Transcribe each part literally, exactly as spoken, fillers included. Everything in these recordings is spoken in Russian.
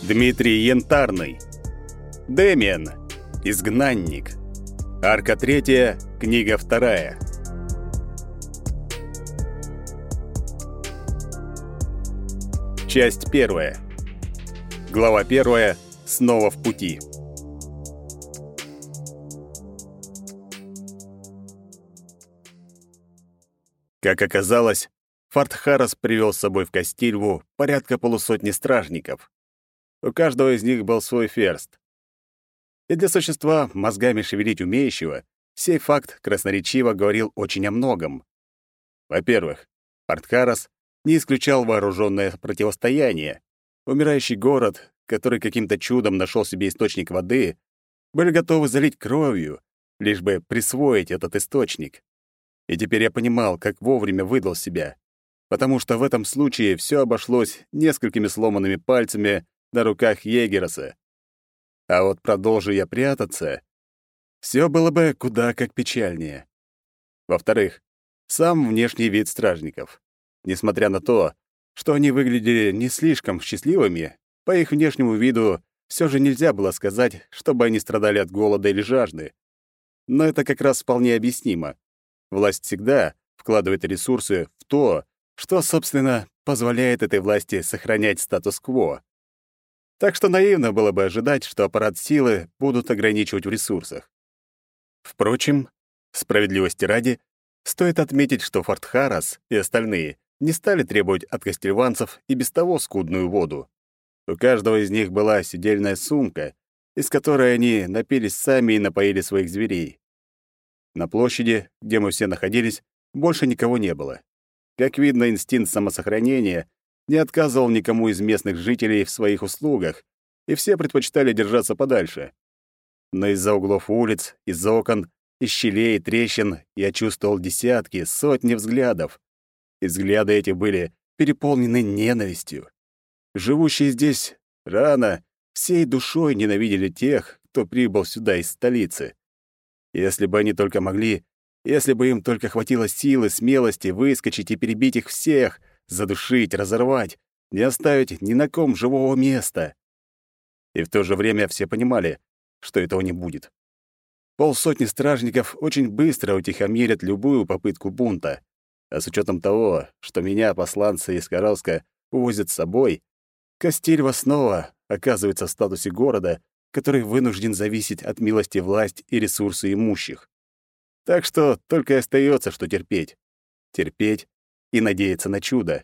Дмитрий Янтарный. Дэмиен. Изгнанник. Арка третья, книга вторая. Часть первая. Глава первая. Снова в пути. Как оказалось, Фартхарас привел с собой в Кастильву порядка полусотни стражников. У каждого из них был свой ферст. И для существа, мозгами шевелить умеющего, сей факт красноречиво говорил очень о многом. Во-первых, Фартхарас не исключал вооруженное противостояние. Умирающий город, который каким-то чудом нашел себе источник воды, были готовы залить кровью, лишь бы присвоить этот источник. И теперь я понимал, как вовремя выдал себя, потому что в этом случае все обошлось несколькими сломанными пальцами на руках Егероса. А вот продолжу я прятаться, все было бы куда как печальнее. Во-вторых, сам внешний вид стражников. Несмотря на то, что они выглядели не слишком счастливыми, по их внешнему виду все же нельзя было сказать, чтобы они страдали от голода или жажды. Но это как раз вполне объяснимо. Власть всегда вкладывает ресурсы в то, что, собственно, позволяет этой власти сохранять статус-кво. Так что наивно было бы ожидать, что аппарат силы будут ограничивать в ресурсах. Впрочем, справедливости ради, стоит отметить, что Фартхарас и остальные не стали требовать от кастильванцев и без того скудную воду. У каждого из них была сидельная сумка, из которой они напились сами и напоили своих зверей. На площади, где мы все находились, больше никого не было. Как видно, инстинкт самосохранения не отказывал никому из местных жителей в своих услугах, и все предпочитали держаться подальше. Но из-за углов улиц, из окон, из щелей и трещин я чувствовал десятки, сотни взглядов. И взгляды эти были переполнены ненавистью. Живущие здесь рано всей душой ненавидели тех, кто прибыл сюда из столицы. Если бы они только могли, если бы им только хватило силы, смелости выскочить и перебить их всех, задушить, разорвать, не оставить ни на ком живого места. И в то же время все понимали, что этого не будет. Полсотни стражников очень быстро утихомирят любую попытку бунта. А с учетом того, что меня, посланцы из Коровска, увозят с собой, Кастильва снова оказывается в статусе города, который вынужден зависеть от милости власть и ресурсы имущих. Так что только и остается, что терпеть. Терпеть и надеяться на чудо.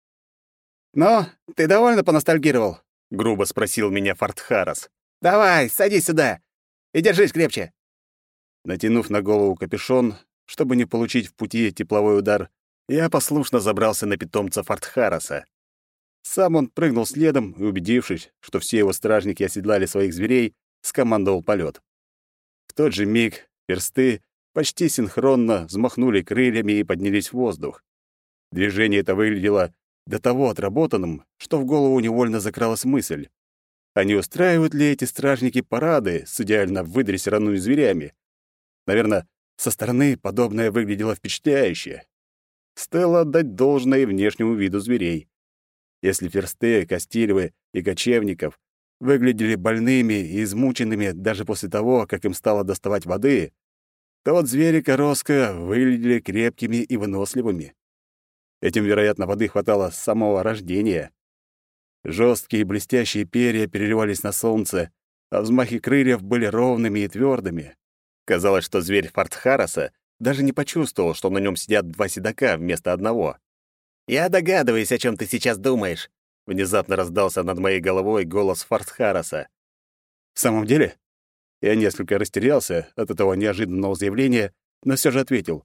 «Ну, ты довольно поностальгировал?» — грубо спросил меня Фартхарас. «Давай, садись сюда и держись крепче». Натянув на голову капюшон, чтобы не получить в пути тепловой удар, я послушно забрался на питомца Фартхараса. Сам он прыгнул следом и, убедившись, что все его стражники оседлали своих зверей, скомандовал полет. В тот же миг персты почти синхронно взмахнули крыльями и поднялись в воздух. Движение это выглядело до того отработанным, что в голову невольно закралась мысль: а не устраивают ли эти стражники парады с идеально выдрессированными зверями? Наверное, со стороны подобное выглядело впечатляюще. Стоило отдать должное внешнему виду зверей. Если ферсты, кастильвы и кочевников выглядели больными и измученными даже после того, как им стало доставать воды, то вот звери Коровска выглядели крепкими и выносливыми. Этим, вероятно, воды хватало с самого рождения. Жесткие блестящие перья переливались на солнце, а взмахи крыльев были ровными и твердыми. Казалось, что зверь Фартхараса даже не почувствовал, что на нем сидят два седока вместо одного. «Я догадываюсь, о чем ты сейчас думаешь», — внезапно раздался над моей головой голос Фартхараса. В самом деле, я несколько растерялся от этого неожиданного заявления, но все же ответил: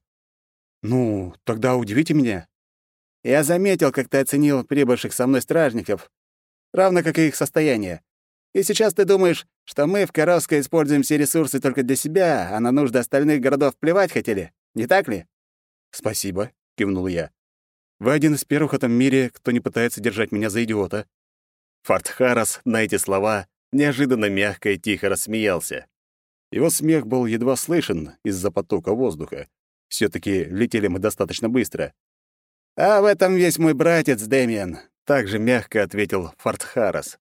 «Ну, тогда удивите меня». «Я заметил, как ты оценил прибывших со мной стражников, равно как и их состояние. И сейчас ты думаешь, что мы в Коровске используем все ресурсы только для себя, а на нужды остальных городов плевать хотели, не так ли?» «Спасибо», — кивнул я. «Вы один из первых в этом мире, кто не пытается держать меня за идиота». Фартхарас на эти слова неожиданно мягко и тихо рассмеялся. Его смех был едва слышен из-за потока воздуха. все таки летели мы достаточно быстро. «А в этом весь мой братец Дэмиен», — также мягко ответил Фартхарас.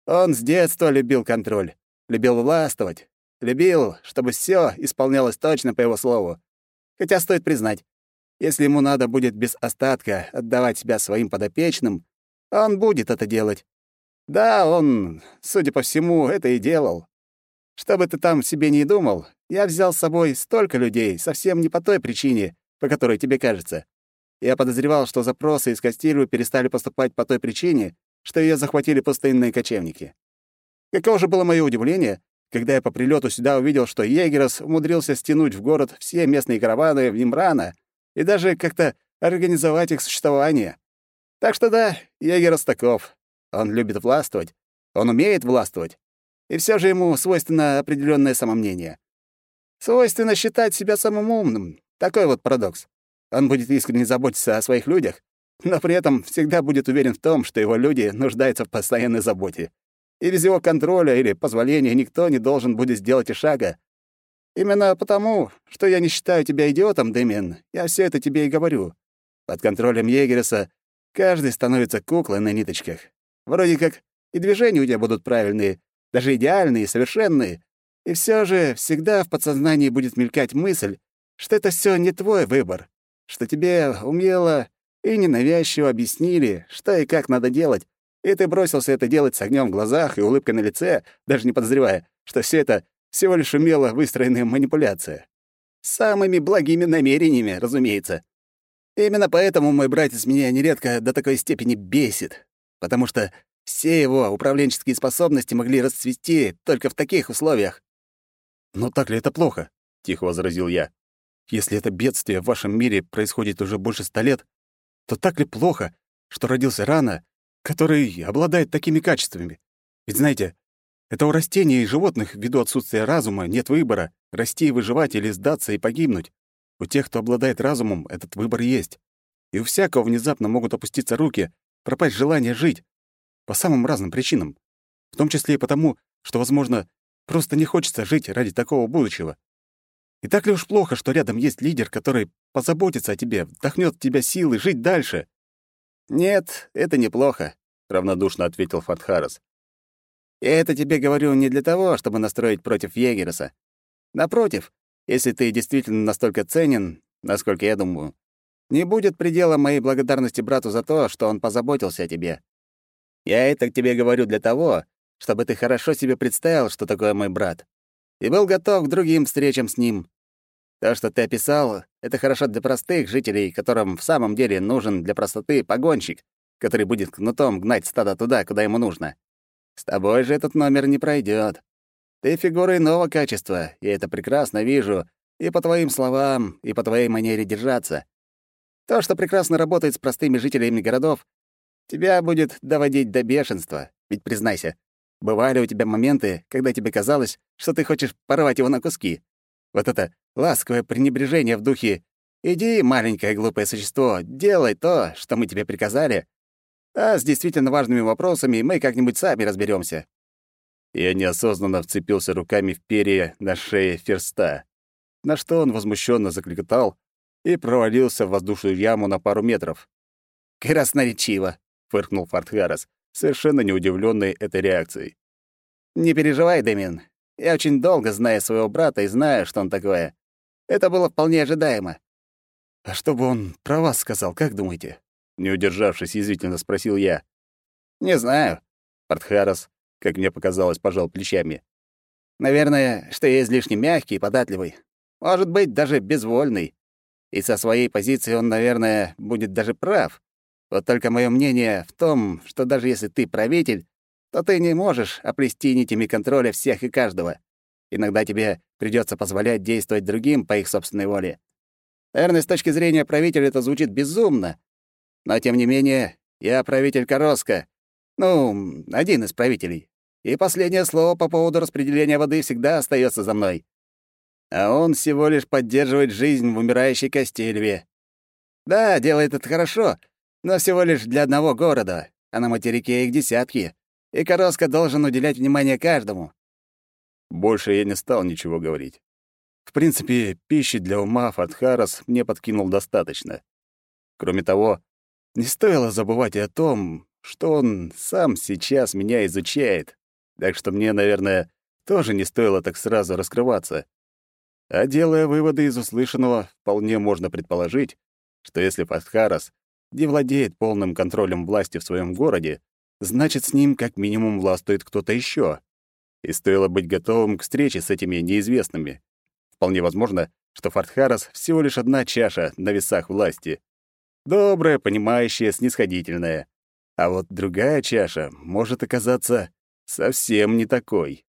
Он с детства любил контроль, любил властвовать, любил, чтобы все исполнялось точно по его слову. Хотя стоит признать, если ему надо будет без остатка отдавать себя своим подопечным, он будет это делать. Да, он, судя по всему, это и делал. Что бы ты там себе не думал, я взял с собой столько людей совсем не по той причине, по которой тебе кажется. Я подозревал, что запросы из Кастильвы перестали поступать по той причине, что ее захватили пустынные кочевники. Каково же было мое удивление, когда я по прилету сюда увидел, что Егерос умудрился стянуть в город все местные караваны в Нимрана и даже как-то организовать их существование. Так что да, Егерос таков. Он любит властвовать, он умеет властвовать, и все же ему свойственно определенное самомнение. Свойственно считать себя самым умным. Такой вот парадокс. Он будет искренне заботиться о своих людях, но при этом всегда будет уверен в том, что его люди нуждаются в постоянной заботе. И без его контроля или позволения никто не должен будет сделать и шага. Именно потому, что я не считаю тебя идиотом, Дэмиан, я все это тебе и говорю. Под контролем Егереса каждый становится куклой на ниточках. Вроде как и движения у тебя будут правильные, даже идеальные, совершенные. И все же всегда в подсознании будет мелькать мысль, что это все не твой выбор, что тебе умело и ненавязчиво объяснили, что и как надо делать, и ты бросился это делать с огнем в глазах и улыбкой на лице, даже не подозревая, что все это всего лишь умело выстроенная манипуляция. С самыми благими намерениями, разумеется. И именно поэтому мой братец меня нередко до такой степени бесит, потому что все его управленческие способности могли расцвести только в таких условиях. «Но так ли это плохо?» — тихо возразил я. «Если это бедствие в вашем мире происходит уже больше ста лет, то так ли плохо, что родился рано, который обладает такими качествами? Ведь знаете, это у растений и животных ввиду отсутствия разума нет выбора — расти и выживать или сдаться и погибнуть. У тех, кто обладает разумом, этот выбор есть. И у всякого внезапно могут опуститься руки, пропасть желание жить. По самым разным причинам. В том числе и потому, что, возможно, просто не хочется жить ради такого будущего. И так ли уж плохо, что рядом есть лидер, который позаботится о тебе, вдохнет в тебя силы жить дальше?» «Нет, это неплохо», — равнодушно ответил Фатхарас. «Я это тебе говорю не для того, чтобы настроить против Егереса. Напротив, если ты действительно настолько ценен, насколько я думаю, не будет предела моей благодарности брату за то, что он позаботился о тебе. Я это тебе говорю для того, чтобы ты хорошо себе представил, что такое мой брат, и был готов к другим встречам с ним. То, что ты описал, это хорошо для простых жителей, которым в самом деле нужен для простоты погонщик, который будет кнутом гнать стадо туда, куда ему нужно. С тобой же этот номер не пройдет. Ты фигура иного качества, я это прекрасно вижу и по твоим словам, и по твоей манере держаться. То, что прекрасно работает с простыми жителями городов, тебя будет доводить до бешенства. Ведь признайся, бывали у тебя моменты, когда тебе казалось, что ты хочешь порвать его на куски. Вот это ласковое пренебрежение в духе «Иди, маленькое глупое существо, делай то, что мы тебе приказали, а с действительно важными вопросами мы как-нибудь сами разберемся. Я неосознанно вцепился руками в перья на шее Ферста, на что он возмущенно закликотал и провалился в воздушную яму на пару метров. «Красноречиво», — фыркнул Фартхарас, совершенно не удивленный этой реакцией. «Не переживай, Дэмин. Я очень долго знаю своего брата и знаю, что он такое. Это было вполне ожидаемо». «А что бы он про вас сказал, как думаете?» Не удержавшись, язвительно спросил я. «Не знаю». Фартхарас, как мне показалось, пожал плечами. «Наверное, что я излишне мягкий и податливый. Может быть, даже безвольный. И со своей позиции он, наверное, будет даже прав. Вот только мое мнение в том, что даже если ты правитель, то ты не можешь оплести нитями контроля всех и каждого. Иногда тебе придется позволять действовать другим по их собственной воле. Наверное, с точки зрения правителя это звучит безумно. Но, тем не менее, я правитель Короска. Ну, один из правителей. И последнее слово по поводу распределения воды всегда остается за мной. А он всего лишь поддерживает жизнь в умирающей Кастильве. Да, делает это хорошо, но всего лишь для одного города, а на материке их десятки, и Короска должен уделять внимание каждому». Больше я не стал ничего говорить. В принципе, пищи для ума Фатхарас мне подкинул достаточно. Кроме того, не стоило забывать и о том, что он сам сейчас меня изучает. Так что мне, наверное, тоже не стоило так сразу раскрываться. А делая выводы из услышанного, вполне можно предположить, что если Фартхарас не владеет полным контролем власти в своем городе, значит, с ним как минимум властвует кто-то еще. И стоило быть готовым к встрече с этими неизвестными. Вполне возможно, что Фартхарас всего лишь одна чаша на весах власти. Добрая, понимающая, снисходительная. А вот другая чаша может оказаться совсем не такой.